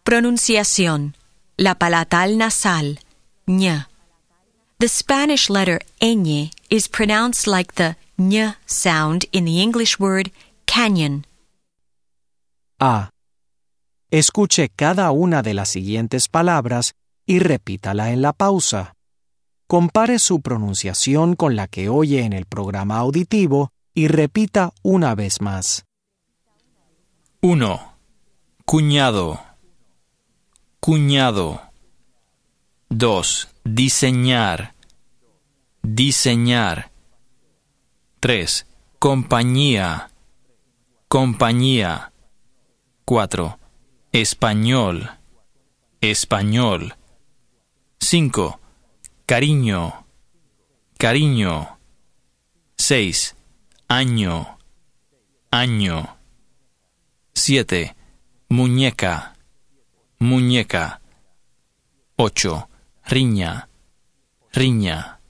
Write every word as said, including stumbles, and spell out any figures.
Pronunciación. La palatal nasal, ñ. The Spanish letter ñ is pronounced like the ñ sound in the English word canyon. A. Escuche cada una de las siguientes palabras y repítala en la pausa. Compare su pronunciación con la que oye en el programa auditivo y repita una vez más. uno. Cuñado. Cuñado. dos. Diseñar. Diseñar. tres. Compañía. Compañía. cuatro. Español. Español. cinco. Cariño. Cariño. seis. Año. Año. siete. Muñeca. Muñeca. ocho. Riña. Riña.